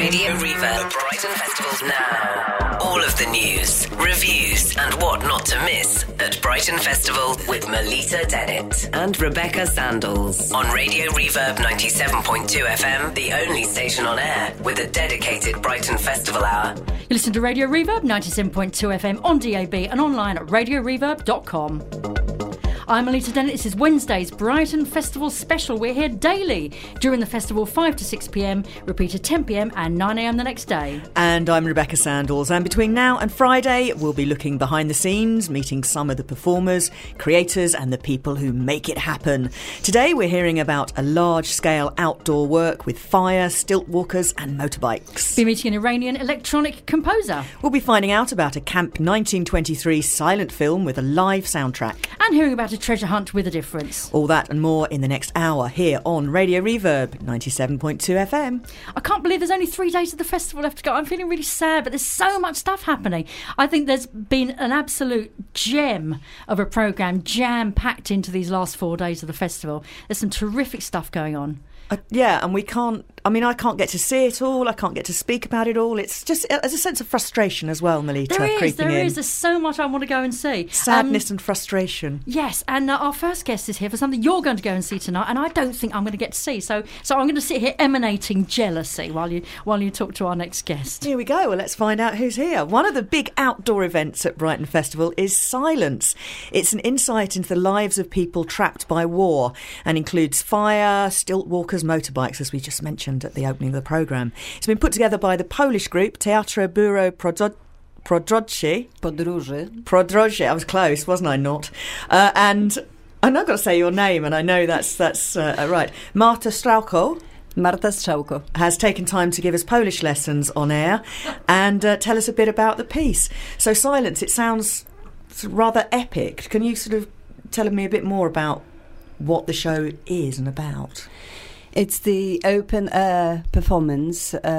Radio Reverb Brighton Festival now. All of the news, reviews and what not to miss at Brighton Festival with Melita Dennett and Rebecca Sandals on Radio Reverb 97.2 FM, the only station on air with a dedicated Brighton Festival hour. You listen to Radio Reverb 97.2 FM on DAB and online at radioreverb.com. I'm Melita Dennett. This is Wednesday's Brighton Festival special. We're here daily during the festival, 5 to 6 p.m, repeated 10 p.m. and 9 a.m. the next day. And I'm Rebecca Sandals. And between now and Friday, we'll be looking behind the scenes, meeting some of the performers, creators and the people who make it happen. Today, we're hearing about a large-scale outdoor work with fire, stilt walkers and motorbikes. We're meeting an Iranian electronic composer. We'll be finding out about a Camp 1923 silent film with a live soundtrack. And hearing about a treasure hunt with a difference. All that and more in the next hour here on Radio Reverb 97.2 FM. I can't believe there's only 3 days of the festival left to go. I'm feeling really sad, but there's so much stuff happening. I think there's been an absolute gem of a programme jam-packed into these last 4 days of the festival. There's some terrific stuff going on. And I can't get to see it all. I can't get to speak about it all. It's just, there's a sense of frustration as well, Melita, There is. There's so much I want to go and see. Sadness and frustration. Yes, and our first guest is here for something you're going to go and see tonight, and I don't think I'm going to get to see. So I'm going to sit here emanating jealousy while you talk to our next guest. Here we go. Well, let's find out who's here. One of the big outdoor events at Brighton Festival is Silence. It's an insight into the lives of people trapped by war and includes fire, stilt walkers, motorbikes, as we just mentioned at the opening of the programme. It's been put together by the Polish group Teatro Buro Podróży. I was close, wasn't I? Not. And I've got to say your name, and I know that's right. Marta Strzałko has taken time to give us Polish lessons on air and tell us a bit about the piece. So Silence, it sounds rather epic. Can you sort of tell me a bit more about what the show is and about? It's the open-air performance with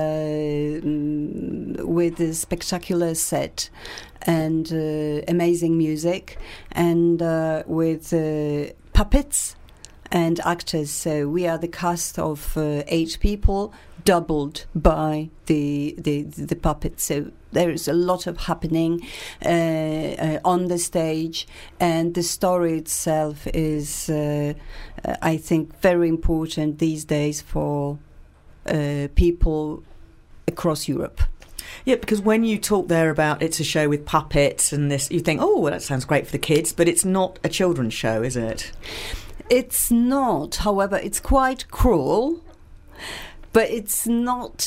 a spectacular set and amazing music and with puppets and actors. So we are the cast of 8 people, doubled by the puppets. So there is a lot of happening on the stage, and the story itself is, I think, very important these days for people across Europe. Yeah, because when you talk there about it's a show with puppets and this, you think, oh, well, that sounds great for the kids, but it's not a children's show, is it? It's not. However, it's quite cruel. But it's not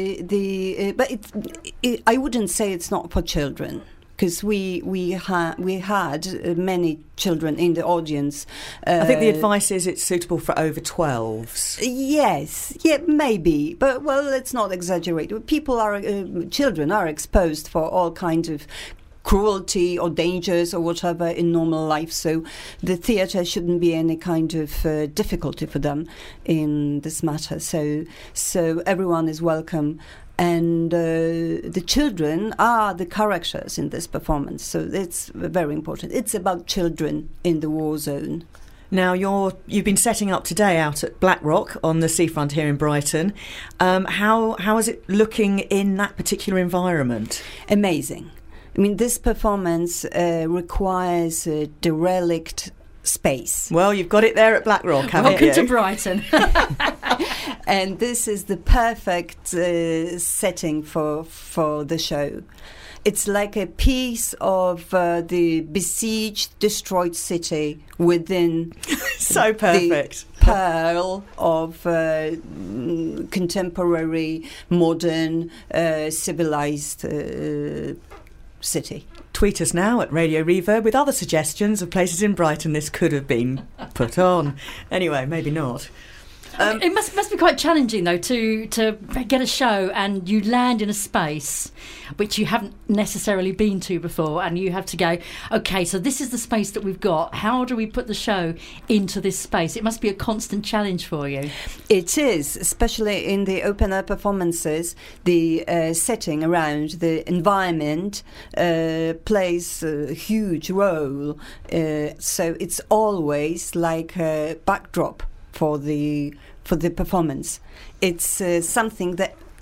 I wouldn't say it's not for children, because we had many children in the audience. I think the advice is it's suitable for over 12s. Yes, yeah, maybe, but well, let's not exaggerate. Children are exposed for all kinds of cruelty or dangers or whatever in normal life, so the theatre shouldn't be any kind of difficulty for them in this matter. So everyone is welcome, and the children are the characters in this performance. So it's very important. It's about children in the war zone. Now, you've been setting up today out at Blackrock on the seafront here in Brighton. How is it looking in that particular environment? Amazing. I mean, this performance requires a derelict space. Well, you've got it there at Blackrock, haven't you? Welcome to Brighton. And this is the perfect setting for the show. It's like a piece of the besieged, destroyed city within so perfect. The pearl of contemporary, modern, civilized city. Tweet us now at Radio Reverb with other suggestions of places in Brighton this could have been put on. Anyway, maybe not. It must be quite challenging, though, to get a show and you land in a space which you haven't necessarily been to before, and you have to go, OK, so this is the space that we've got. How do we put the show into this space? It must be a constant challenge for you. It is, especially in the open-air performances. The setting around the environment plays a huge role. So it's always like a backdrop for the performance. It's something that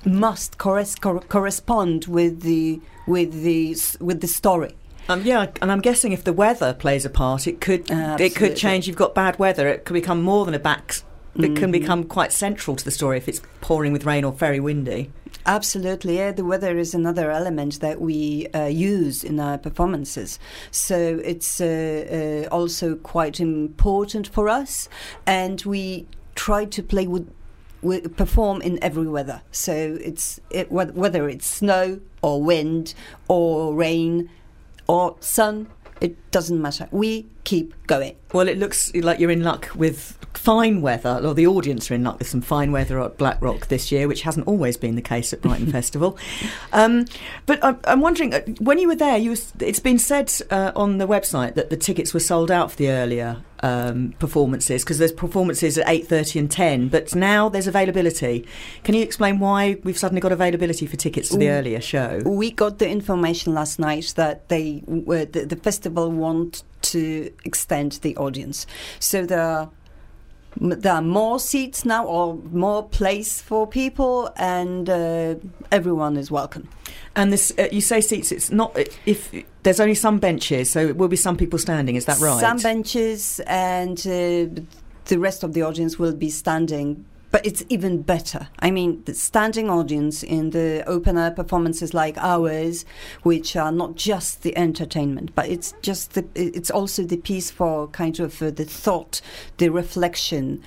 must correspond with the story. Yeah, and I'm guessing if the weather plays a part, it could change. You've got bad weather; it could become more than a back. It can become quite central to the story if it's pouring with rain or very windy. Absolutely, yeah. The weather is another element that we use in our performances. So it's also quite important for us, and we try to perform in every weather. So whether it's snow or wind or rain or sun, it doesn't matter. We keep going. Well, it looks like you're in luck with fine weather, or the audience are in luck with some fine weather at Black Rock this year, which hasn't always been the case at Brighton Festival. But I'm wondering, when you were there, it's been said on the website that the tickets were sold out for the earlier performances, because there's performances at 8:30 and 10, but now there's availability. Can you explain why we've suddenly got availability for tickets to the earlier show? We got the information last night that the festival want to extend the audience, so there are more seats now, or more place for people, and everyone is welcome. And this, you say seats, it's not, if there's only some benches, so it will be some people standing, is that right? Some benches, and the rest of the audience will be standing. But it's even better. I mean, the standing audience in the open-air performances like ours, which are not just the entertainment, but it's it's also the piece for kind of the thought, the reflection.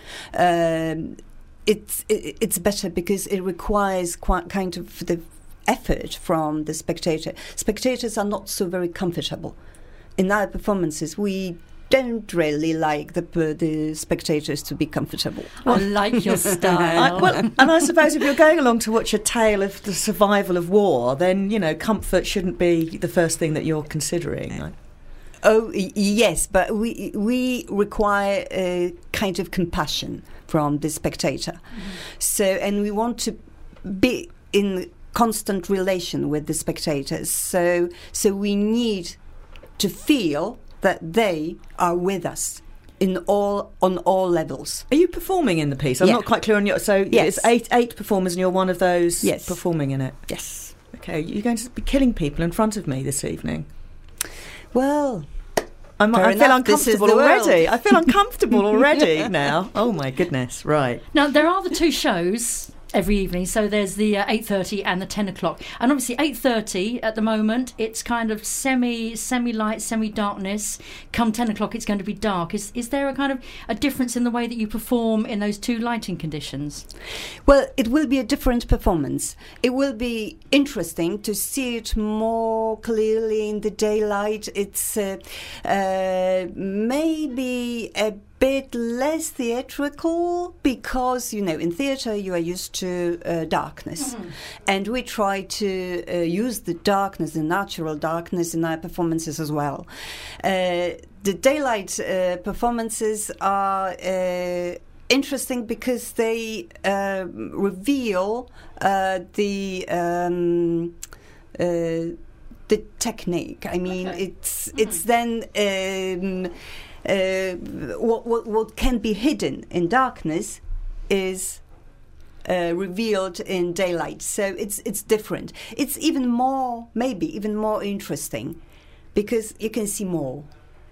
It's better because it requires kind of the effort from the spectator. Spectators are not so very comfortable. In our performances, we don't really like the spectators to be comfortable. I like your style. And I suppose if you're going along to watch a tale of the survival of war, then, comfort shouldn't be the first thing that you're considering. Right? Oh, yes, but we require a kind of compassion from the spectator. So, and we want to be in constant relation with the spectators. So we need to feel that they are with us on all levels. Are you performing in the piece? I'm not quite clear on your. So yes. It's eight performers, and you're one of those performing in it. Yes. Okay, you're going to be killing people in front of me this evening. Well, I feel uncomfortable already. I feel uncomfortable already now. Oh my goodness! Right. Now there are the two shows every evening, so there's the 8:30 and the 10 o'clock, and obviously 8:30 at the moment it's kind of semi-light, semi-darkness. Come 10 o'clock it's going to be dark. Is there a kind of a difference in the way that you perform in those two lighting conditions? Well, it will be a different performance. It will be interesting to see it more clearly in the daylight. It's maybe a bit less theatrical, because in theatre you are used to darkness, and we try to use the darkness, the natural darkness, in our performances as well. The daylight performances are interesting because they reveal the technique. I mean, it's then. What can be hidden in darkness is revealed in daylight. So it's different. It's maybe even more interesting, because you can see more.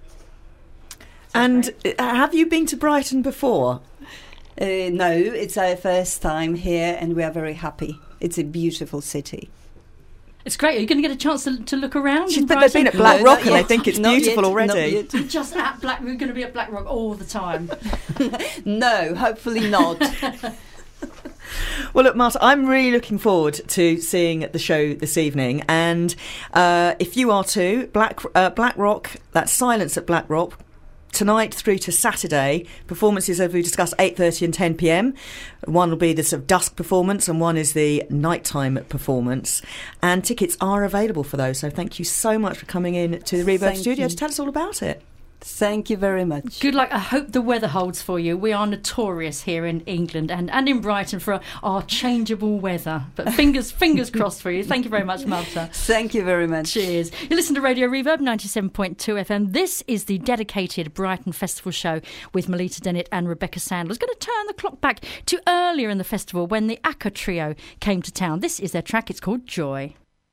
And have you been to Brighton before? No, it's our first time here, and we are very happy. It's a beautiful city. It's great. Are you going to get a chance to look around? But they've been at Black Rock and they think it's beautiful already. Just at Black, we're going to be at Black Rock all the time. No, hopefully not. Well, look, Marta, I'm really looking forward to seeing the show this evening. And if you are too, Black Rock, that's Silence at Black Rock, tonight through to Saturday. Performances, as we discussed, 8:30 and 10 p.m. One will be the sort of dusk performance, and one is the nighttime performance. And tickets are available for those. So thank you so much for coming in to the Rebirth Studio to tell us all about it. Thank you very much. Good luck. I hope the weather holds for you. We are notorious here in England and in Brighton for our changeable weather. But fingers crossed for you. Thank you very much, Marta. Thank you very much. Cheers. You listen to Radio Reverb 97.2 FM. This is the dedicated Brighton Festival show with Melita Dennett and Rebecca Sandler. It's going to turn the clock back to earlier in the festival when the Aka Trio came to town. This is their track. It's called Joy.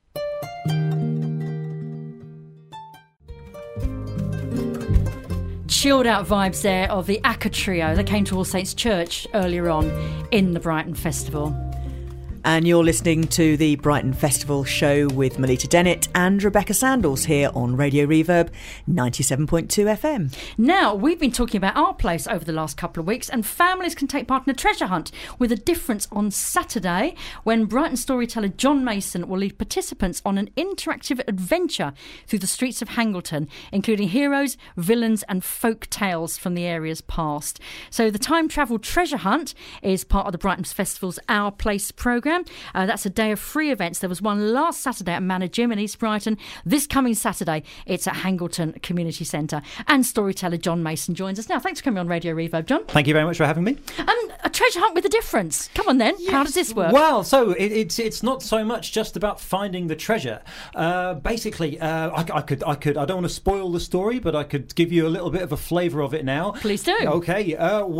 Chilled out vibes there of the Aka Trio that came to All Saints Church earlier on in the Brighton Festival. And you're listening to the Brighton Festival show with Melita Dennett and Rebecca Sandals here on Radio Reverb 97.2 FM. Now, we've been talking about our place over the last couple of weeks, and families can take part in a treasure hunt with a difference on Saturday when Brighton storyteller John Mason will lead participants on an interactive adventure through the streets of Hangleton, including heroes, villains and folk tales from the area's past. So the time travel treasure hunt is part of the Brighton Festival's Our Place programme. That's a day of free events. There was one last Saturday at Manor Gym in East Brighton. This coming Saturday, it's at Hangleton Community Centre. And storyteller John Mason joins us now. Thanks for coming on Radio Reverb, John. Thank you very much for having me. A treasure hunt with a difference. Come on then. Yes. How does this work? Well, so it's not so much just about finding the treasure. Basically, I don't want to spoil the story, but I could give you a little bit of a flavour of it now. Please do. Okay.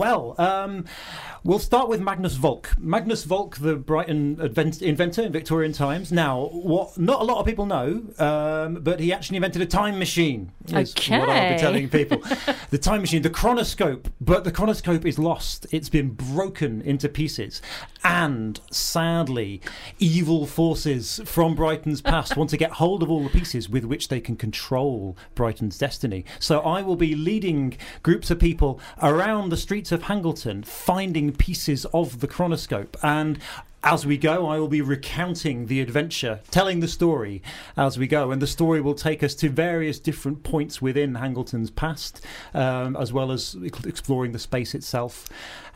We'll start with Magnus Volk. Magnus Volk, the Brighton inventor in Victorian times. Now, what not a lot of people know, but he actually invented a time machine. Is what I'll be telling people. The time machine, the chronoscope. But the chronoscope is lost. It's been broken into pieces. And sadly, evil forces from Brighton's past want to get hold of all the pieces with which they can control Brighton's destiny. So I will be leading groups of people around the streets of Hangleton, finding pieces of the chronoscope, and as we go, I will be recounting the adventure, telling the story as we go, and the story will take us to various different points within Hangleton's past, as well as exploring the space itself,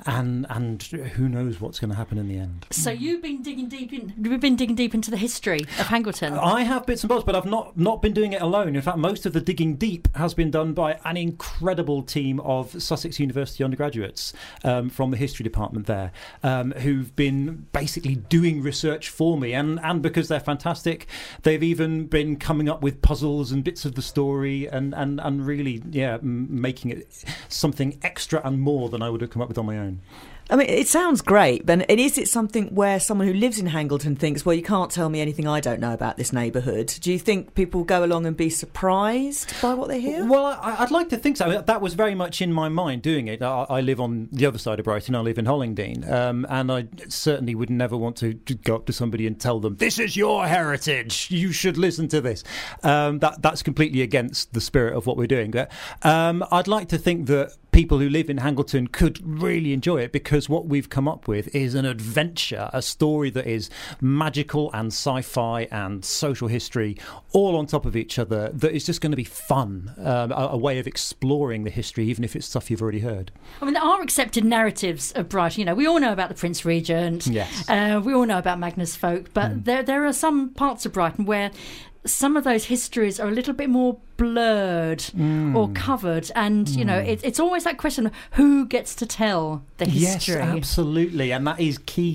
and who knows what's going to happen in the end. So you've been digging deep into the history of Hangleton. I have bits and bobs, but I've not been doing it alone. In fact, most of the digging deep has been done by an incredible team of Sussex University undergraduates from the history department there, who've been basically doing research for me, and because they're fantastic, they've even been coming up with puzzles and bits of the story and really making it something extra and more than I would have come up with on my own. I mean, it sounds great, but is it something where someone who lives in Hangleton thinks, well, you can't tell me anything I don't know about this neighbourhood? Do you think people go along and be surprised by what they hear? Well, I'd like to think so. That was very much in my mind doing it. I live on the other side of Brighton. I live in Hollingdean, and I certainly would never want to go up to somebody and tell them, this is your heritage, you should listen to this. That's completely against the spirit of what we're doing. But I'd like to think that people who live in Hangleton could really enjoy it, because what we've come up with is an adventure, a story that is magical and sci-fi and social history all on top of each other, that is just going to be fun, a way of exploring the history, even if it's stuff you've already heard. I mean, there are accepted narratives of Brighton. You know, we all know about the Prince Regent. Yes. We all know about Magnus Folk, but there are some parts of Brighton where some of those histories are a little bit more blurred or covered, and you know, it's always that question of who gets to tell the history. Yes, absolutely, and that is key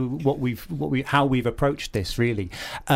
to how we've approached this. Really,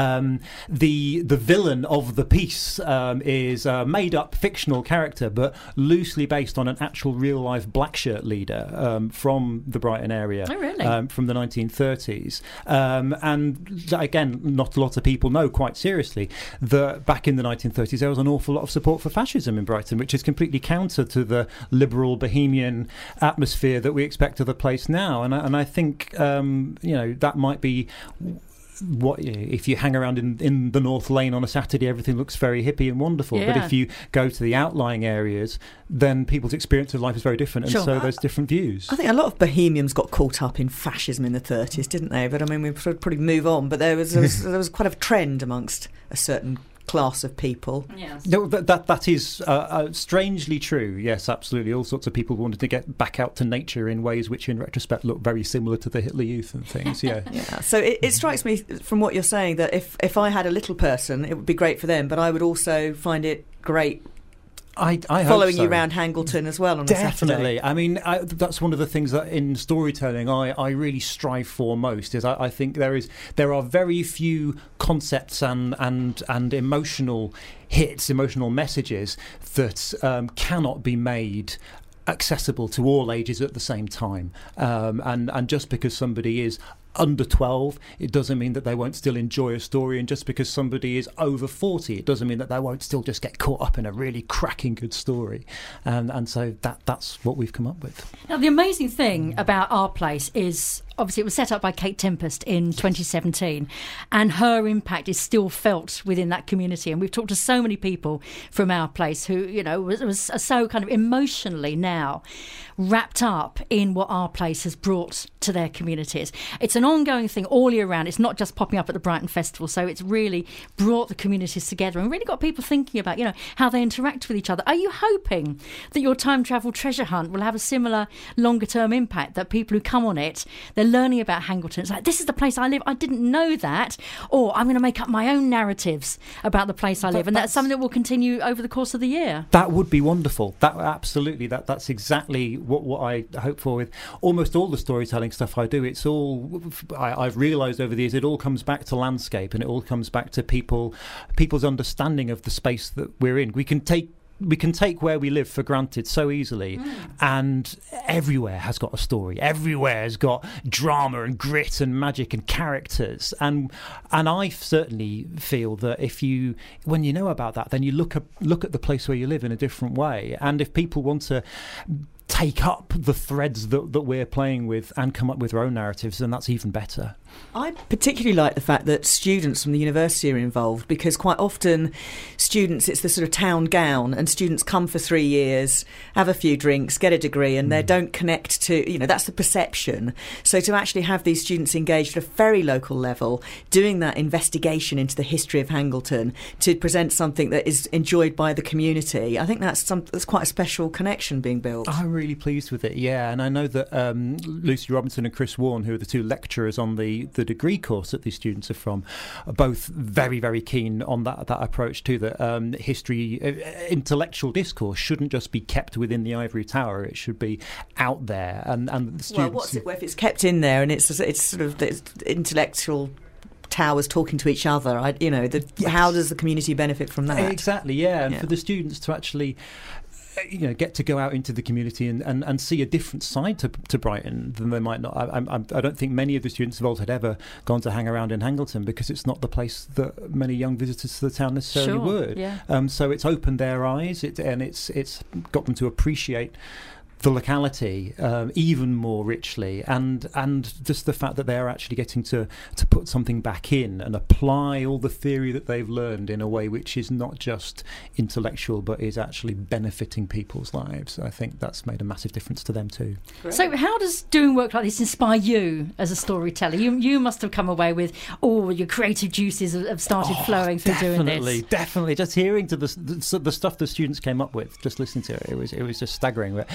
the villain of the piece is a made-up fictional character, but loosely based on an actual real-life black shirt leader from the Brighton area. Oh, really? From the 1930s, and again, not a lot of people know quite seriously that back in the 1930s there was an awful lot of support for fascism in Brighton, which is completely counter to the liberal bohemian atmosphere that we expect of the place now. And I think that might be what, if you hang around in the North Lane on a Saturday, everything looks very hippie and wonderful. Yeah. But if you go to the outlying areas, then people's experience of life is very different, and so there's different views. I think a lot of bohemians got caught up in fascism in the 30s, didn't they? But I mean, we probably move on. But there was quite a trend amongst a certain class of people. Yes. No, that is strangely true. Yes, absolutely. All sorts of people wanted to get back out to nature in ways which in retrospect look very similar to the Hitler Youth and things. Yeah. Yeah. So it strikes me from what you're saying that if I had a little person, it would be great for them, but I would also find it great I hope following so. you around Hangleton as well on a Definitely. Saturday. I mean, that's one of the things that in storytelling I really strive for most. Is I think there are very few concepts and emotional hits, emotional messages that cannot be made accessible to all ages at the same time. And just because somebody is under 12, it doesn't mean that they won't still enjoy a story, and just because somebody is over 40, it doesn't mean that they won't still just get caught up in a really cracking good story. And so that's what we've come up with. Now, the amazing thing about Our Place is, obviously, it was set up by Kate Tempest in 2017, and her impact is still felt within that community. And we've talked to so many people from Our Place who, you know, was so kind of emotionally now wrapped up in what Our Place has brought to their communities. It's an ongoing thing all year round. It's not just popping up at the Brighton Festival. So it's really brought the communities together and really got people thinking about, you know, how they interact with each other. Are you hoping that your time travel treasure hunt will have a similar longer term impact, that people who come on it, they're learning about Hangleton? It's like, this is the place I live. I didn't know that. Or I'm going to make up my own narratives about the place I live. And that's something that will continue over the course of the year. That would be wonderful. Absolutely. That's exactly what I hope for with almost all the storytelling stuff I do. It's all, I've realised over the years, it all comes back to landscape, and it all comes back to people's understanding of the space that we're in. We can take where we live for granted so easily, and everywhere has got a story. Everywhere has got drama and grit and magic and characters. And I certainly feel that when you know about that, then you look at the place where you live in a different way. And if people want to take up the threads that we're playing with and come up with their own narratives, then that's even better. I particularly like the fact that students from the university are involved, because quite often students, it's the sort of town gown, and students come for 3 years, have a few drinks, get a degree, and they don't connect to, you know, that's the perception. So to actually have these students engaged at a very local level, doing that investigation into the history of Hangleton to present something that is enjoyed by the community, I think that's quite a special connection being built. I'm really pleased with it, yeah. And I know that Lucy Robinson and Chris Warren, who are the two lecturers on the degree course that these students are from, are both very, very keen on that approach too, that history, intellectual discourse shouldn't just be kept within the ivory tower. It should be out there. And the students... Well, what's it if it's kept in there and it's sort of it's intellectual towers talking to each other? How does the community benefit from that? Exactly, yeah. And for the students to actually get to go out into the community and see a different side to Brighton than they might not. I don't think many of the students of old had ever gone to hang around in Hangleton, because it's not the place that many young visitors to the town necessarily would. Yeah. So it's opened their eyes, it's got them to appreciate the locality even more richly, and just the fact that they're actually getting to put something back in and apply all the theory that they've learned in a way which is not just intellectual but is actually benefiting people's lives. I think that's made a massive difference to them too. Great. So how does doing work like this inspire you as a storyteller? You must have come away with your creative juices have started flowing through doing this. Definitely. Just hearing to the stuff the students came up with, just listening to it, it was just staggering. But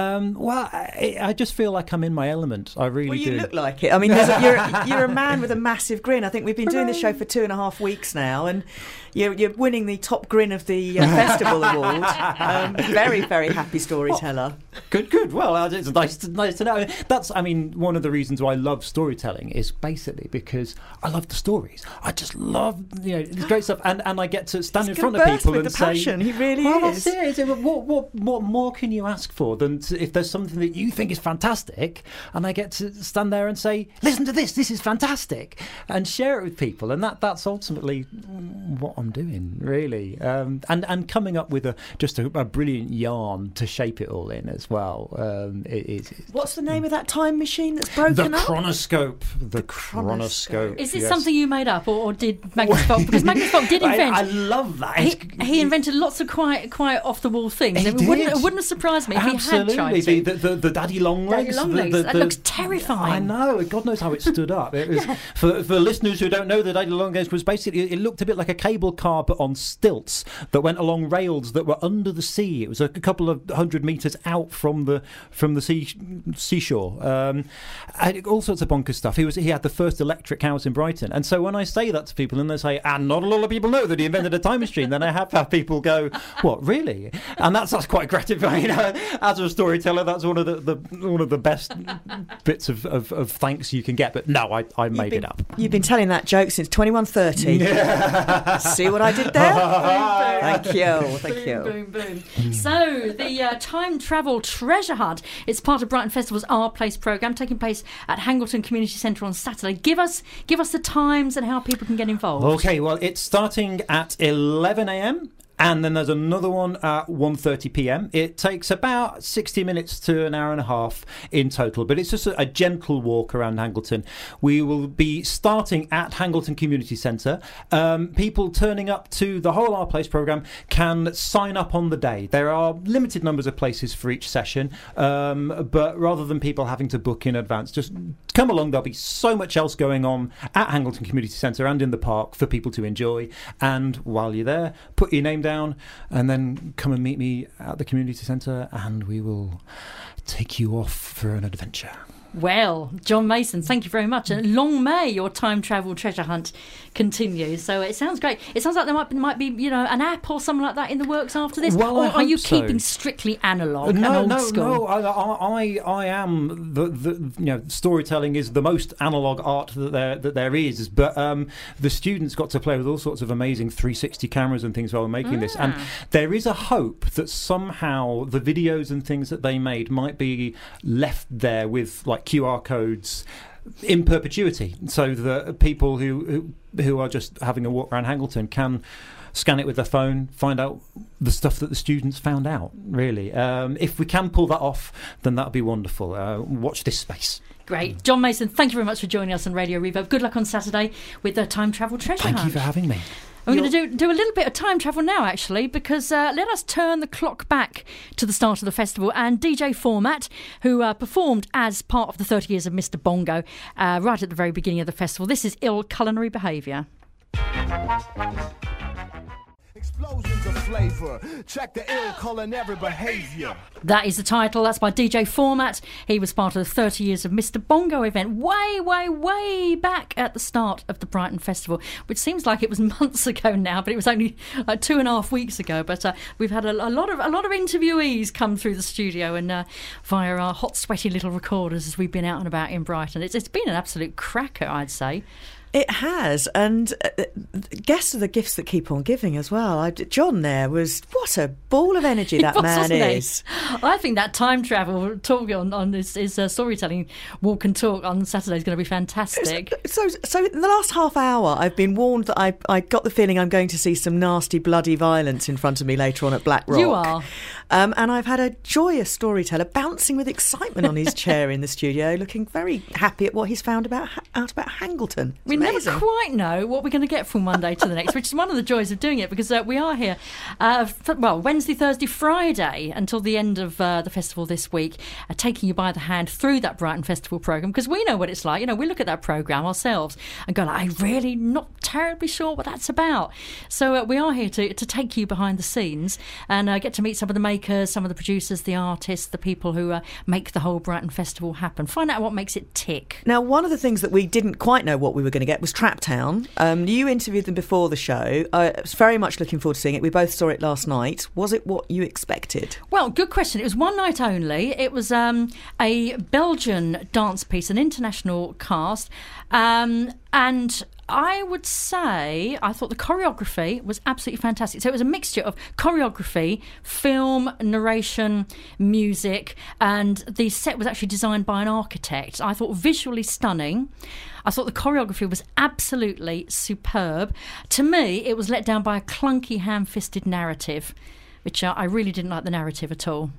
I just feel like I'm in my element. I really do. Well, you look like it. I mean, you're a man with a massive grin. I think we've been doing this show for 2.5 weeks now, and you're winning the top grin of the festival award. Very, very happy storyteller. Good. Well, it's nice to know. That's, one of the reasons why I love storytelling is basically because I love the stories. I just love, this great stuff, and I get to stand in front of people and say, passion. He really is. That's it. What more can you ask for than if there's something that you think is fantastic, and I get to stand there and say, listen to this is fantastic, and share it with people, and that's ultimately what I'm doing, really. And coming up with a brilliant yarn to shape it all in as well. What's the name of that time machine that's broken up? The Chronoscope. Is this something you made up, or did Magnus Volk? Because Magnus Volk did invent. I love that. He invented lots of quite off the wall things. It wouldn't have surprised me if he had absolutely. The daddy long legs. That looks terrifying. I know. God knows how it stood up. It was for listeners who don't know, the daddy long legs was basically, it looked a bit like a cable car but on stilts that went along rails that were under the sea. It was a couple of 100 metres out from the seashore. And all sorts of bonkers stuff. He had the first electric house in Brighton. And so when I say that to people and they say, and not a lot of people know that he invented a time machine, then I have had people go, what, really? And that's quite gratifying. As a storyteller, that's one of the best bits of thanks you can get. But no, I made it up. You've been telling that joke since 2130. Yeah. See what I did there? Thank you. Boom, boom. So the time travel treasure hunt, it's part of Brighton Festival's Our Place programme, taking place at Hangleton Community Centre on Saturday. Give us the times and how people can get involved. Okay, well, it's starting at 11 a.m. and then there's another one at 1:30 p.m. It takes about 60 minutes to an hour and a half in total, but it's just a gentle walk around Hangleton. We will be starting at Hangleton Community Centre. People turning up to the whole Our Place programme can sign up on the day. There are limited numbers of places for each session, but rather than people having to book in advance, just come along. There'll be so much else going on at Hangleton Community Centre and in the park for people to enjoy. And while you're there, put your name down and then come and meet me at the community centre and we will take you off for an adventure. Well, John Mason, thank you very much. And long may your time travel treasure hunt continue. So it sounds great. It sounds like there might be an app or something like that in the works after this. Well, or are you keeping strictly analog and old school? No. I am the storytelling is the most analog art that there is. But the students got to play with all sorts of amazing 360 cameras and things while making this. And there is a hope that somehow the videos and things that they made might be left there with like QR codes in perpetuity, so that people who are just having a walk around Hangleton can scan it with their phone, find out the stuff that the students found out, really. If we can pull that off, then that would be wonderful. Watch this space. Great. John Mason, thank you very much for joining us on Radio Reverb. Good luck on Saturday with the Time Travel Treasure Hunt. Thank you for having me. We're going to do a little bit of time travel now, actually, because let us turn the clock back to the start of the festival. And DJ Format, who performed as part of the 30 Years of Mr. Bongo right at the very beginning of the festival. This is Ill Culinary Behaviour. Explosions of flavour. Check the ill culinary behaviour. That is the title. That's by DJ Format. He was part of the 30 Years of Mr. Bongo event way back at the start of the Brighton Festival, which seems like it was months ago now, but it was only like 2.5 weeks ago. But we've had a lot of interviewees come through the studio and via our hot, sweaty little recorders as we've been out and about in Brighton. It's been an absolute cracker, I'd say. It has, and guests are the gifts that keep on giving as well. John there was, what a ball of energy that man is. I think that time travel talk on his storytelling walk and talk on Saturday is going to be fantastic. So in the last half hour, I've been warned that I got the feeling I'm going to see some nasty, bloody violence in front of me later on at Black Rock. You are. And I've had a joyous storyteller bouncing with excitement on his chair in the studio, looking very happy at what he's found out about Hangleton. We never quite know what we're going to get from one day to the next, which is one of the joys of doing it, because we are here, Wednesday, Thursday, Friday until the end of the festival this week, taking you by the hand through that Brighton Festival programme, because we know what it's like. We look at that programme ourselves and go, I'm really not terribly sure what that's about. So we are here to take you behind the scenes and get to meet some of the makers, some of the producers, the artists, the people who make the whole Brighton Festival happen. Find out what makes it tick. Now, one of the things that we didn't quite know what we were going to get was Trap Town. You interviewed them before the show. I was very much looking forward to seeing it. We both saw it last night. Was it what you expected? Well, good question. It was one night only. It was a Belgian dance piece, an international cast, and I would say I thought the choreography was absolutely fantastic. So it was a mixture of choreography, film, narration, music, and the set was actually designed by an architect. I thought visually stunning. I thought the choreography was absolutely superb. To me, it was let down by a clunky, ham-fisted narrative, which I really didn't like the narrative at all.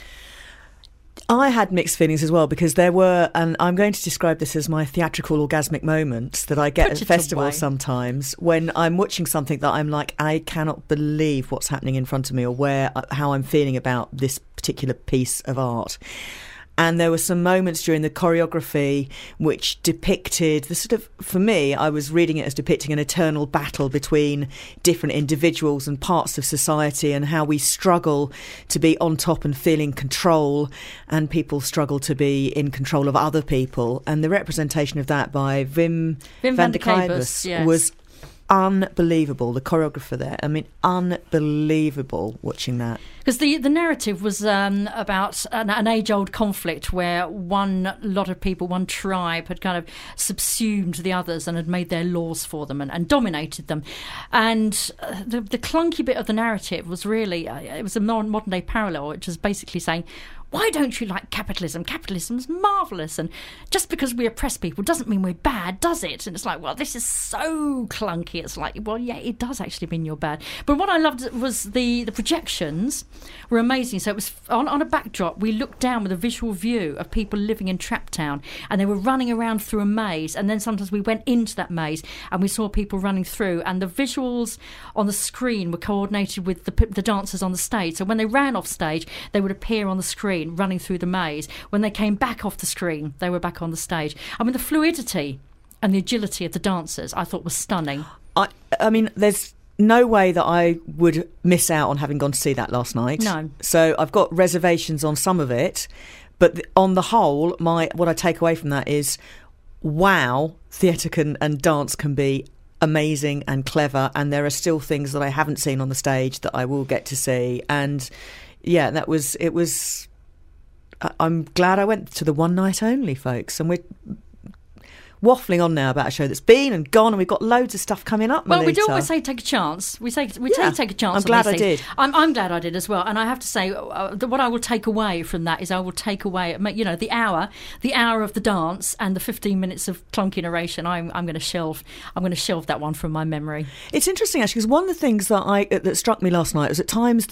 I had mixed feelings as well, because there were, and I'm going to describe this as my theatrical orgasmic moments that I get at festivals sometimes when I'm watching something that I'm like, I cannot believe what's happening in front of me, or how I'm feeling about this particular piece of art. And there were some moments during the choreography which depicted the sort of, for me, I was reading it as depicting an eternal battle between different individuals and parts of society, and how we struggle to be on top and feel in control, and people struggle to be in control of other people. And the representation of that by Wim van der Kuijbus yes. was unbelievable. The choreographer there, I mean, unbelievable watching that. Because the narrative was about an age-old conflict where one lot of people, one tribe, had kind of subsumed the others and had made their laws for them and dominated them. And the clunky bit of the narrative was really, it was a modern-day parallel, which was basically saying, why don't you like capitalism? Capitalism's marvellous, and just because we oppress people doesn't mean we're bad, does it? And it's like, well, this is so clunky. It's like, well, yeah, it does actually mean you're bad. But what I loved was the projections were amazing. So it was on a backdrop. We looked down with a visual view of people living in Trap Town, and they were running around through a maze. And then sometimes we went into that maze and we saw people running through, and the visuals on the screen were coordinated with the dancers on the stage. So when they ran off stage, they would appear on the screen running through the maze. When they came back off the screen, they were back on the stage. I mean, the fluidity and the agility of the dancers, I thought, was stunning. I mean, there's no way that I would miss out on having gone to see that last night. No. So I've got reservations on some of it, but on the whole, what I take away from that is, wow, theatre and dance can be amazing and clever, and there are still things that I haven't seen on the stage that I will get to see. And yeah, it was. I'm glad I went to the one night only, folks, and we're waffling on now about a show that's been and gone, and we've got loads of stuff coming up, Melita. Well, we do always say take a chance. We say take a chance. I'm glad I did. I'm glad I did as well. And I have to say, what I will take away from that is I will take away, the hour of the dance and the 15 minutes of clunky narration. I'm going to shelve that one from my memory. It's interesting actually, because one of the things that struck me last night was at times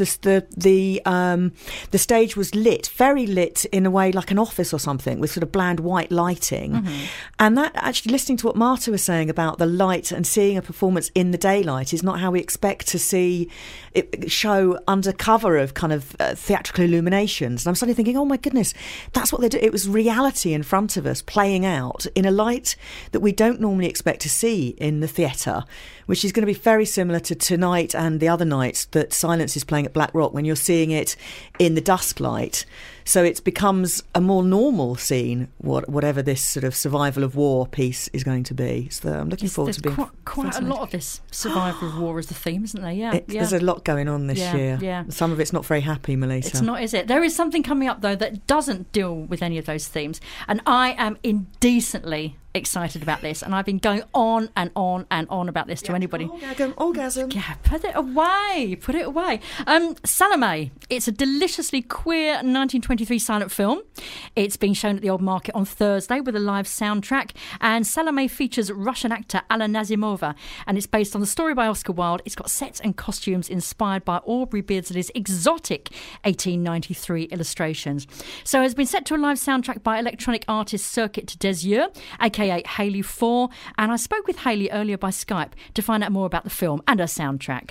the stage was very lit in a way like an office or something, with sort of bland white lighting, and that. Actually, listening to what Marta was saying about the light and seeing a performance in the daylight is not how we expect to see it show under cover of kind of theatrical illuminations. And I'm suddenly thinking, oh my goodness, that's what they do. It was reality in front of us playing out in a light that we don't normally expect to see in the theatre, which is going to be very similar to tonight and the other nights that Silence is playing at Black Rock, when you're seeing it in the dusk light. So it becomes a more normal scene, whatever this sort of survival of war piece is going to be. So I'm looking forward to being quite a lot of this survival of war as the theme, isn't there? Yeah, There's a lot going on this year. Yeah. Some of it's not very happy, Melita. It's not, is it? There is something coming up, though, that doesn't deal with any of those themes. And I am indecently excited about this, and I've been going on and on and on about this to anybody. Orgasm. Yeah, put it away. Salome, it's a deliciously queer 1923 silent film. It's being shown at the Old Market on Thursday with a live soundtrack, and Salome features Russian actor Alla Nazimova, and it's based on the story by Oscar Wilde. It's got sets and costumes inspired by Aubrey Beardsley's exotic 1893 illustrations. So it's been set to a live soundtrack by electronic artist Circuit des Yeux, aka Hayley 4, and I spoke with Hayley earlier by Skype to find out more about the film and her soundtrack.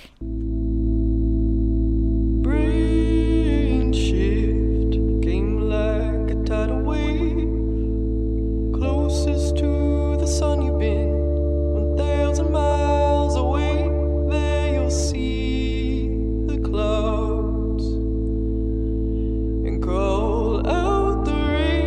Brain shift came like a tidal wave, closest to the sun you've been 1,000 miles away. There you'll see the clouds and call out the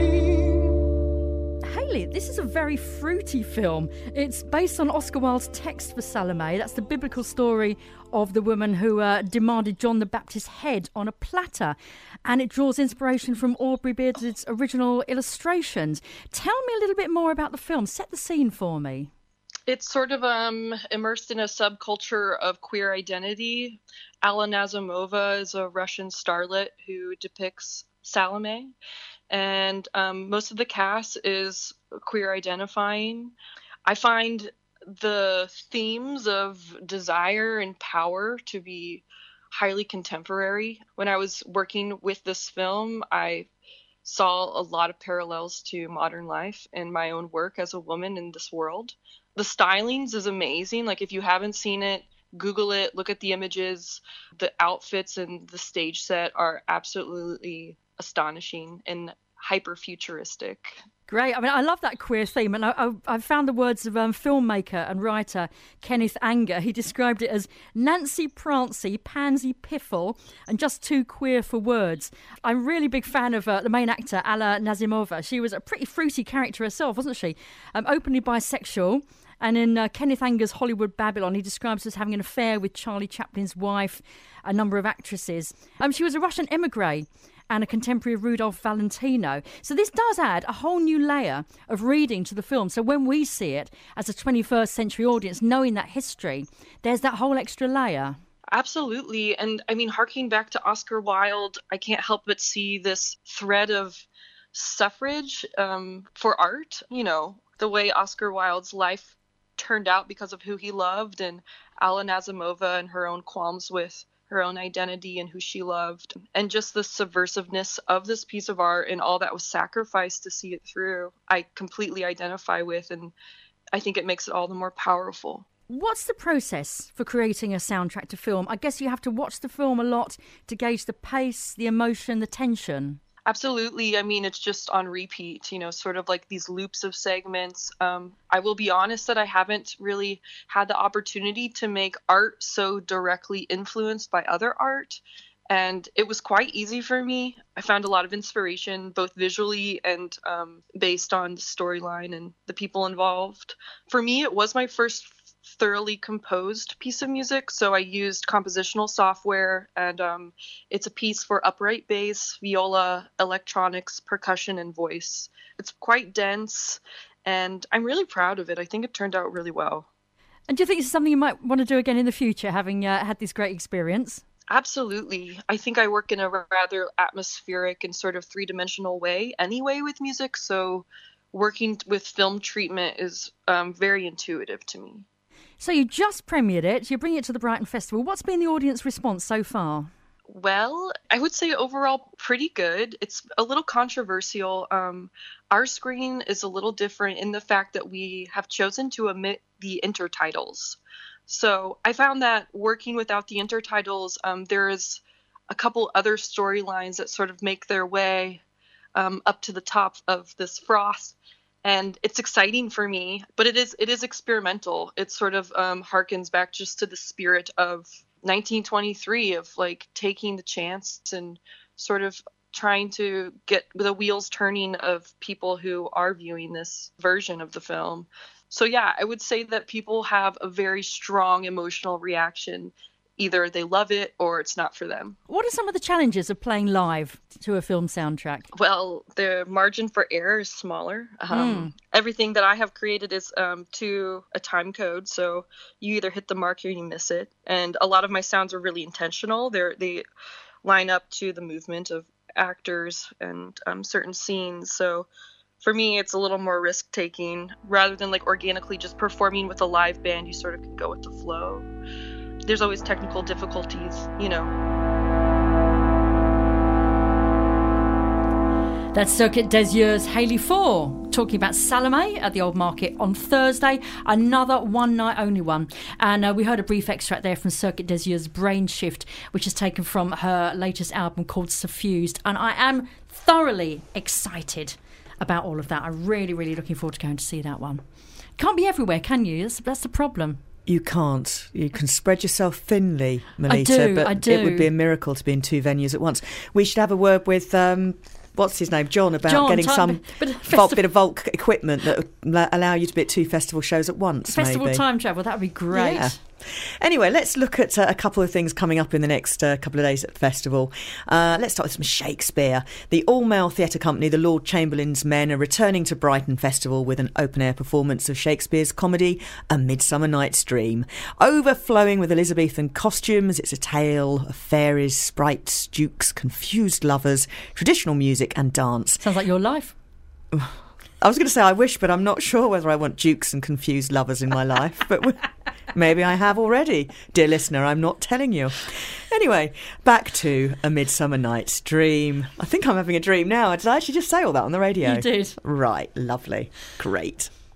rain. Hayley, this is a very fruity film. It's based on Oscar Wilde's text for Salome. That's the biblical story of the woman who demanded John the Baptist's head on a platter. And it draws inspiration from Aubrey Beardsley's original illustrations. Tell me a little bit more about the film. Set the scene for me. It's sort of immersed in a subculture of queer identity. Alla Nazimova is a Russian starlet who depicts Salome. And most of the cast is queer identifying. I find the themes of desire and power to be highly contemporary. When I was working with this film, I saw a lot of parallels to modern life and my own work as a woman in this world. The stylings is amazing. Like, if you haven't seen it, Google it, look at the images. The outfits and the stage set are absolutely astonishing and hyper-futuristic. Great. I mean, I love that queer theme. And I found the words of filmmaker and writer Kenneth Anger. He described it as Nancy Prancy, Pansy Piffle, and just too queer for words. I'm a really big fan of the main actor, Alla Nazimova. She was a pretty fruity character herself, wasn't she? Openly bisexual. And in Kenneth Anger's Hollywood Babylon, he describes her as having an affair with Charlie Chaplin's wife, a number of actresses. She was a Russian emigre and a contemporary of Rudolph Valentino. So this does add a whole new layer of reading to the film. So when we see it as a 21st century audience, knowing that history, there's that whole extra layer. Absolutely. And I mean, harking back to Oscar Wilde, I can't help but see this thread of suffrage for art. You know, the way Oscar Wilde's life turned out because of who he loved, and Alla Nazimova and her own qualms with her own identity and who she loved, and just the subversiveness of this piece of art and all that was sacrificed to see it through, I completely identify with, and I think it makes it all the more powerful. What's the process for creating a soundtrack to film? I guess you have to watch the film a lot to gauge the pace, the emotion, the tension. Absolutely. I mean, it's just on repeat, you know, sort of like these loops of segments. I will be honest that I haven't really had the opportunity to make art so directly influenced by other art. And it was quite easy for me. I found a lot of inspiration, both visually and based on the storyline and the people involved. For me, it was my first thoroughly composed piece of music, so I used compositional software, and it's a piece for upright bass, viola, electronics, percussion, and voice. It's quite dense, and I'm really proud of it. I think it turned out really well. And do you think it's something you might want to do again in the future, having had this great experience? Absolutely. I think I work in a rather atmospheric and sort of three-dimensional way anyway with music, so working with film treatment is very intuitive to me. So you just premiered it, you bring it to the Brighton Festival. What's been the audience response so far? Well, I would say overall pretty good. It's a little controversial. Our screen is a little different in the fact that we have chosen to omit the intertitles. So I found that working without the intertitles, there is a couple other storylines that sort of make their way up to the top of this froth. And it's exciting for me, but it is experimental. It sort of harkens back just to the spirit of 1923 of like taking the chance and sort of trying to get the wheels turning of people who are viewing this version of the film. So yeah, I would say that people have a very strong emotional reaction. Either they love it or it's not for them. What are some of the challenges of playing live to a film soundtrack? Well, the margin for error is smaller. Everything that I have created is to a time code, so you either hit the mark or you miss it. And a lot of my sounds are really intentional. They line up to the movement of actors and certain scenes. So for me, it's a little more risk-taking. Rather than like organically just performing with a live band, you sort of can go with the flow. There's always technical difficulties, you know. That's Circuit des Yeux' Hayley Four talking about Salome at the Old Market on Thursday. Another one-night-only one. And we heard a brief extract there from Circuit des Yeux' Brain Shift, which is taken from her latest album called Suffused. And I am thoroughly excited about all of that. I'm really, really looking forward to going to see that one. Can't be everywhere, can you? That's the problem. You can't. You can spread yourself thinly, Melita. I do. It would be a miracle to be in two venues at once. We should have a word with what's his name, John, about getting some bit of Volk equipment that would allow you to be at two festival shows at once. Festival maybe. time travel, that would be great. Yeah. Anyway, let's look at a couple of things coming up in the next couple of days at the festival. Let's start with some Shakespeare. The all-male theatre company, the Lord Chamberlain's Men, are returning to Brighton Festival with an open-air performance of Shakespeare's comedy, A Midsummer Night's Dream. Overflowing with Elizabethan costumes, it's a tale of fairies, sprites, dukes, confused lovers, traditional music and dance. Sounds like your life. I was going to say I wish, but I'm not sure whether I want dukes and confused lovers in my life. But maybe I have already. Dear listener, I'm not telling you. Anyway, back to A Midsummer Night's Dream. I think I'm having a dream now. Did I actually just say all that on the radio? You did. Right, lovely. Great.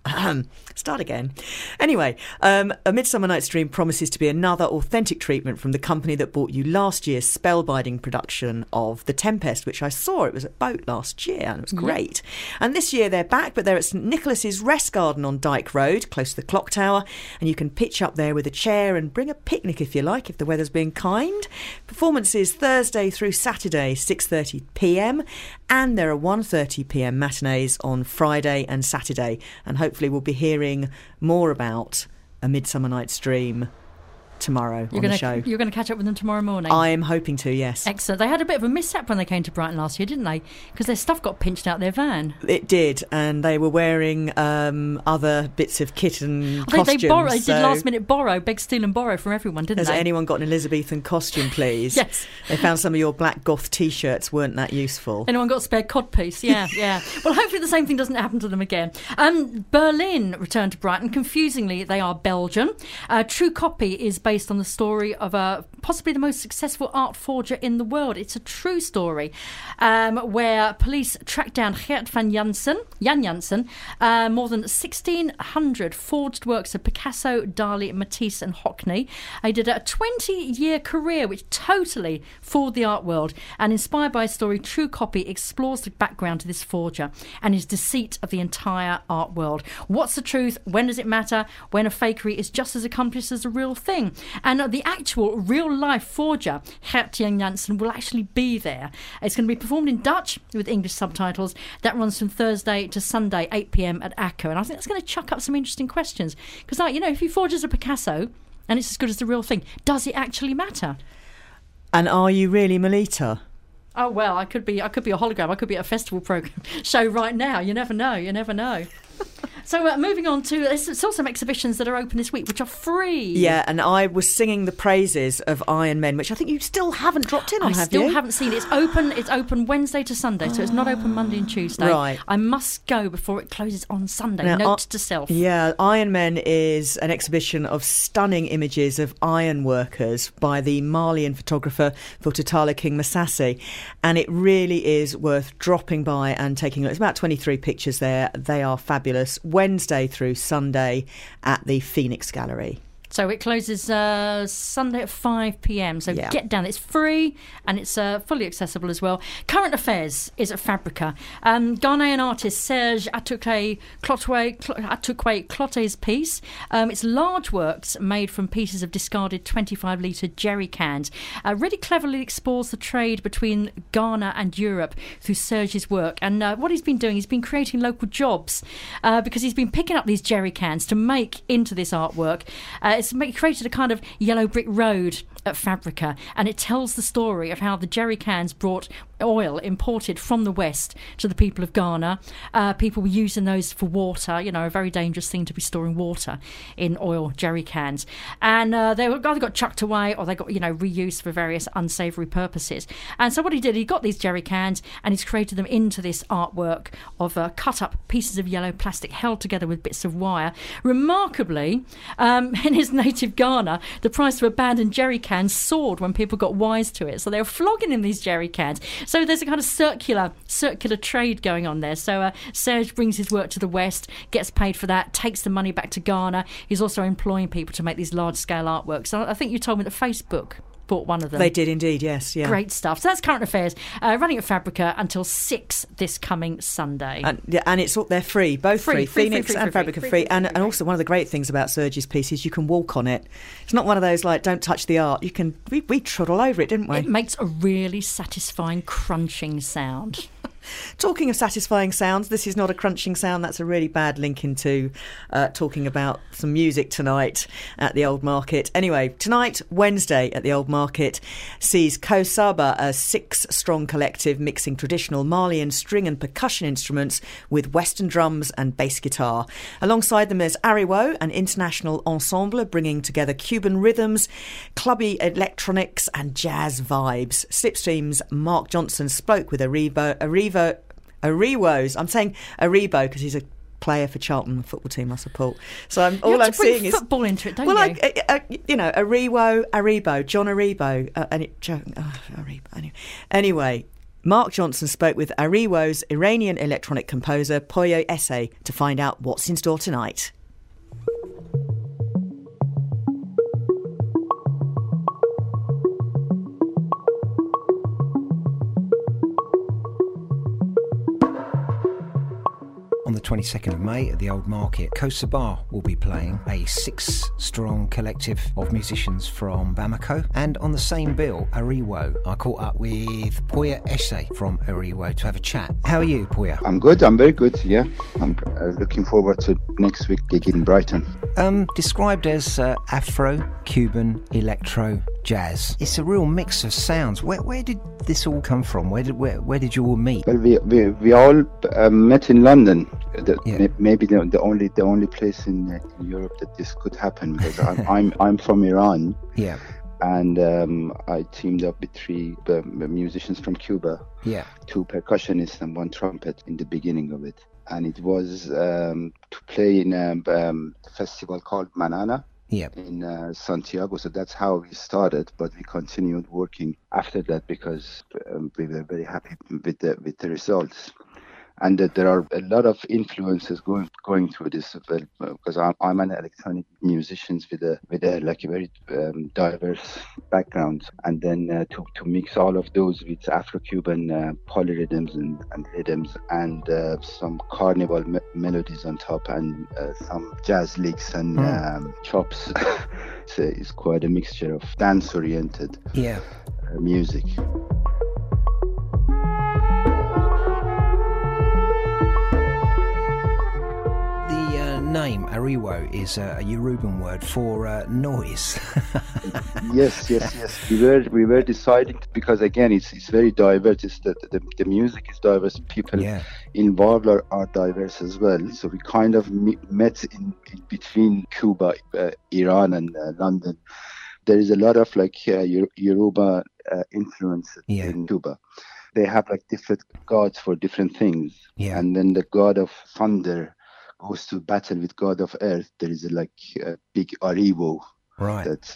Start again. Anyway, A Midsummer Night's Dream promises to be another authentic treatment from the company that brought you last year's spellbinding production of The Tempest, which I saw. It was at Boat last year, and it was great. And this year they're back, but they're at St Nicholas's Rest Garden on Dyke Road, close to the Clock Tower, and you can pitch up there with a chair and bring a picnic if you like, if the weather's being kind. Performances Thursday through Saturday, 6:30pm, and there are 1:30pm matinees on Friday and Saturday, and hopefully we'll be hearing more about A Midsummer Night's Dream tomorrow on the show. You're going to catch up with them tomorrow morning? I'm hoping to, yes. Excellent. They had a bit of a mishap when they came to Brighton last year, didn't they? Because their stuff got pinched out their van. It did, and they were wearing other bits of kit and costumes. They did last minute beg, steal and borrow from everyone, didn't they? Has anyone got an Elizabethan costume, please? Yes. They found some of your black goth T-shirts weren't that useful. Anyone got a spare codpiece? Yeah, yeah. Well, hopefully the same thing doesn't happen to them again. Berlin returned to Brighton. Confusingly, they are Belgian. True Copy is based on the story of possibly the most successful art forger in the world. It's a true story where police tracked down Gert van Jan Jansen, more than 1,600 forged works of Picasso, Dali, Matisse and Hockney. He did a 20-year career which totally fooled the art world, and inspired by his story, True Copy explores the background to this forger and his deceit of the entire art world. What's the truth? When does it matter? When a fakery is just as accomplished as a real thing? And the actual real-life forger, Gert Jan Jansen, will actually be there. It's going to be performed in Dutch with English subtitles. That runs from Thursday to Sunday, 8pm at ACCO. And I think that's going to chuck up some interesting questions. Because, if he forges a Picasso and it's as good as the real thing, does it actually matter? And are you really Melita? Oh, well, I could be a hologram. I could be at a festival program show right now. You never know. So moving on to, there's still some exhibitions that are open this week, which are free. Yeah, and I was singing the praises of Iron Men, which I think you still haven't dropped in on, have you? I still haven't seen it. It's open Wednesday to Sunday, so it's not open Monday and Tuesday. Right. I must go before it closes on Sunday. Now, note to self. Yeah, Iron Men is an exhibition of stunning images of iron workers by the Malian photographer Vutatala King Masasi, and it really is worth dropping by and taking a look. It's about 23 pictures there. They are fabulous. Wednesday through Sunday at the Phoenix Gallery. So it closes Sunday at 5pm. So get down. It's free and it's fully accessible as well. Current Affairs is at Fabrica. Ghanaian artist Serge Atukwe Clote's piece. It's large works made from pieces of discarded 25-litre jerry cans. Really cleverly explores the trade between Ghana and Europe through Serge's work. And what he's been doing, he's been creating local jobs because he's been picking up these jerry cans to make into this artwork. It's created a kind of yellow brick road at Fabrica, and it tells the story of how the jerry cans brought oil imported from the West to the people of Ghana. People were using those for water, a very dangerous thing to be storing water in oil jerry cans. And they either got chucked away or they got, reused for various unsavoury purposes. And so what he did, he got these jerry cans and he's created them into this artwork of cut up pieces of yellow plastic held together with bits of wire. Remarkably, in his native Ghana, the price of abandoned jerry cans soared when people got wise to it. So they were flogging in these jerry cans. So there's a kind of circular trade going on there. So Serge brings his work to the West, gets paid for that, takes the money back to Ghana. He's also employing people to make these large-scale artworks. So I think you told me that Facebook bought one of them. They did indeed, yes. Yeah. Great stuff. So that's Current Affairs, running at Fabrica until 6 this coming Sunday. And it's they're free, both free. Phoenix and Fabrica free. And also one of the great things about Serge's piece is you can walk on it. It's not one of those don't touch the art. You can. We trod all over it, didn't we? It makes a really satisfying crunching sound. Talking of satisfying sounds, this is not a crunching sound. That's a really bad link into talking about some music tonight at the Old Market. Anyway, tonight, Wednesday at the Old Market, sees Kosaba, a 6-strong collective mixing traditional Malian string and percussion instruments with Western drums and bass guitar. Alongside them is Ariwo, an international ensemble bringing together Cuban rhythms, clubby electronics and jazz vibes. Slipstream's Mark Johnson spoke with Ariwo's. I'm saying Aribo because he's a player for Charlton football team I support. So all I'm seeing is football into it, don't you? Well, Aribo, John Aribo, Anyway, Mark Johnson spoke with Ariwo's Iranian electronic composer Poya Esse to find out what's in store tonight. On the 22nd of May at the Old Market, Kosa Bar will be playing, a 6-strong collective of musicians from Bamako. And on the same bill, Ariwo. I caught up with Poya Esse from Ariwo to have a chat. How are you, Poya? I'm good, I'm very good, yeah. I'm looking forward to next week gig in Brighton. Described as Afro, Cuban, electro, jazz. It's a real mix of sounds. Where did this all come from? Where did you all meet? Well, we all met in London. Maybe the only place in Europe that this could happen, because I'm from Iran. Yeah. And I teamed up with 3 musicians from Cuba. Yeah. 2 percussionists and 1 trumpet in the beginning of it. And it was to play in a festival called Manana. Yeah. In Santiago. So that's how we started, but we continued working after that because we were very happy with the results. And that there are a lot of influences going through this, because I'm an electronic musician with a very diverse background, and then to mix all of those with Afro-Cuban polyrhythms and rhythms and some carnival melodies on top, and some jazz licks and chops. So it's quite a mixture of dance-oriented music. Name Ariwo is a Yoruban word for noise. Yes. We were deciding because again it's very diverse. It's the music is diverse. People involved are diverse as well. So we kind of met in between Cuba, Iran, and London. There is a lot of Yoruba influence in Cuba. They have different gods for different things, and then the god of thunder goes to battle with god of earth. There is a big Ariwo. Right. That's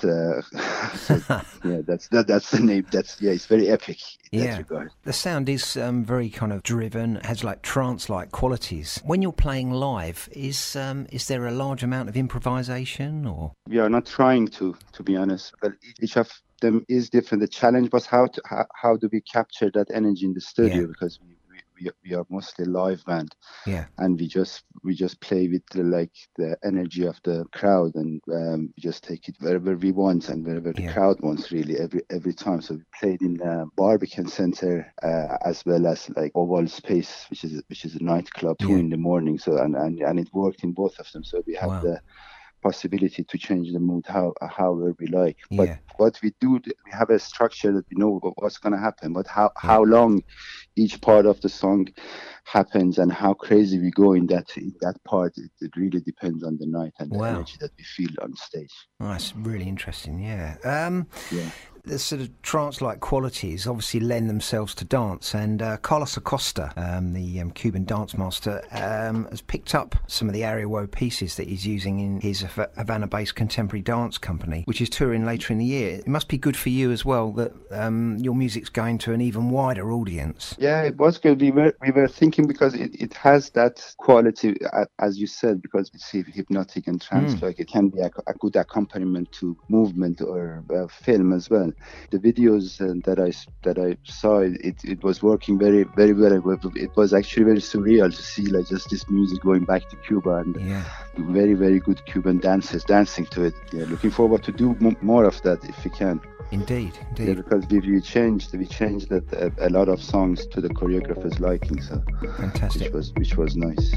that's the name. It's very epic in that regard. The sound is very kind of driven, has trance-like qualities. When you're playing live, is there a large amount of improvisation, or? We are not trying to be honest, but each of them is different. The challenge was how do we capture that energy in the studio, because we are mostly a live band, and we just play with the energy of the crowd, and we just take it wherever we want and wherever the crowd wants, really, every time. So we played in Barbican Center as well as Oval Space, which is a nightclub, 2 in the morning. So and it worked in both of them. So we have the possibility to change the mood however we like. But what we do, we have a structure that we know what's going to happen, but how long each part of the song happens and how crazy we go in that part, it really depends on the night and the energy that we feel on stage. Oh, that's really interesting. The sort of trance-like qualities obviously lend themselves to dance, and Carlos Acosta, the Cuban dance master, has picked up some of the Ariwo pieces that he's using in his Havana-based contemporary dance company, which is touring later in the year. It must be good for you as well that your music's going to an even wider audience. Yeah, it was good. We were thinking because it has that quality, as you said, because it's hypnotic and trance-like. It can be a good accompaniment to movement or film as well. The videos that I saw, it was working very, very well. It was actually very surreal to see just this music going back to Cuba, and very, very good Cuban dancers dancing to it. Yeah, looking forward to do more of that if we can. Indeed. Yeah, because we changed that a lot of songs to the choreographer's liking. So fantastic, which was nice.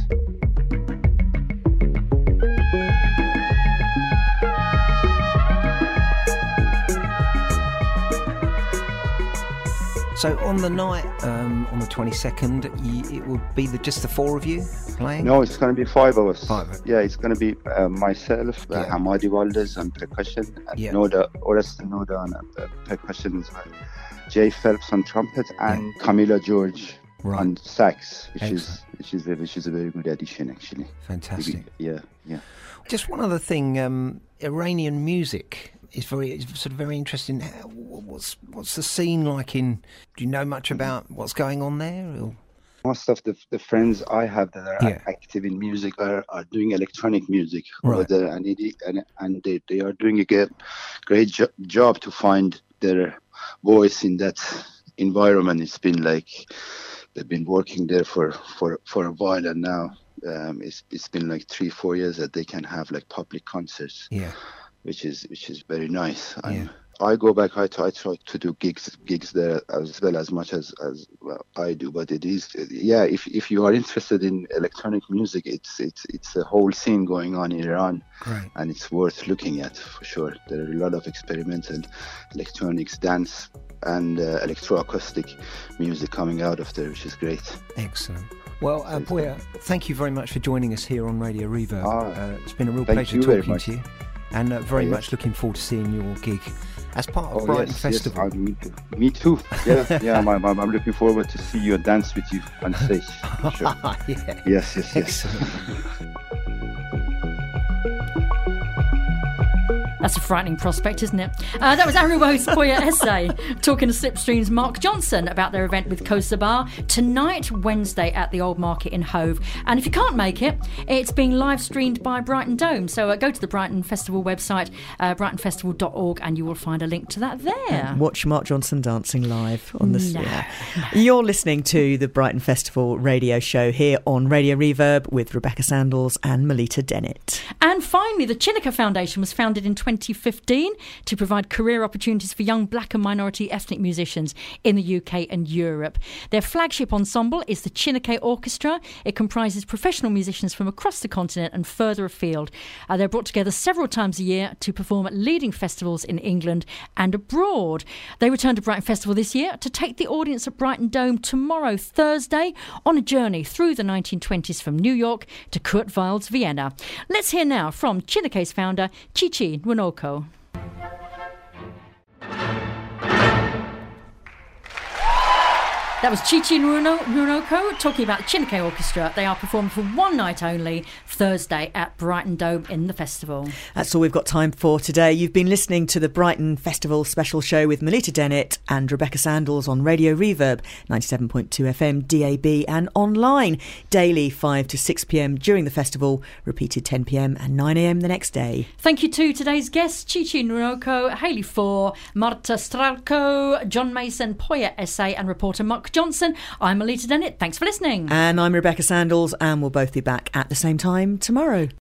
So on the night, on the 22nd, it will be just the 4 of you playing? No, it's going to be 5 of us. 5. Yeah, it's going to be myself, Hamadi Valdez on percussion, and Oreste Noda on percussion as well, Jay Phelps on trumpet, and Camila George on sax, which is a very good addition, actually. Fantastic. Yeah. Just one other thing, Iranian music. it's sort of very interesting. What's the scene like in? Do you know much about what's going on there? Or? Most of the friends I have that are active in music are doing electronic music over there, and they are doing a great job to find their voice in that environment. It's been like they've been working there for a while, and now it's been like 3-4 years that they can have like public concerts. Yeah, which is very nice. I go back. I try to do gigs there as well, as much as I do. But it is, if you are interested in electronic music, it's a whole scene going on in Iran, and it's worth looking at for sure. There are a lot of experimental electronics, dance, and electroacoustic music coming out of there, which is great. Excellent. Well, Poya, thank you very much for joining us here on Radio Reverb. It's been a real pleasure talking to you, and very much looking forward to seeing your gig as part of Brighton Festival. Yes, me too. Yeah, I'm looking forward to see you and dance with you on stage. Sure. Yes. Excellent. That's a frightening prospect, isn't it? That was Arubo's Poya Essay talking to Slipstream's Mark Johnson about their event with Kosa Bar tonight, Wednesday, at the Old Market in Hove. And if you can't make it, it's being live streamed by Brighton Dome. So go to the Brighton Festival website, brightonfestival.org, and you will find a link to that there. Watch Mark Johnson dancing live on the sphere. You're listening to the Brighton Festival radio show here on Radio Reverb with Rebecca Sandals and Melita Dennett. And finally, the Chineke Foundation was founded in 2015 to provide career opportunities for young black and minority ethnic musicians in the UK and Europe. Their flagship ensemble is the Chineke Orchestra. It comprises professional musicians from across the continent and further afield. They're brought together several times a year to perform at leading festivals in England and abroad. They return to Brighton Festival this year to take the audience at Brighton Dome tomorrow, Thursday, on a journey through the 1920s from New York to Kurt Weill's Vienna. Let's hear now from Chineke's founder, Chichi Nwunoko. That was Chichi Nwunoko talking about the Chineke Orchestra. They are performing for one night only, Thursday at Brighton Dome in the festival. That's all we've got time for today. You've been listening to the Brighton Festival special show with Melita Dennett and Rebecca Sandals on Radio Reverb, 97.2 FM, DAB and online, daily 5 to 6 p.m. during the festival, repeated 10 p.m. and 9 a.m. the next day. Thank you to today's guests, Chichi Nwunoko, Hayley Faw, Marta Stralko, John Mason, Poya Essay and reporter Mark Johnson. I'm Melita Dennett. Thanks for listening. And I'm Rebecca Sandals, and we'll both be back at the same time tomorrow.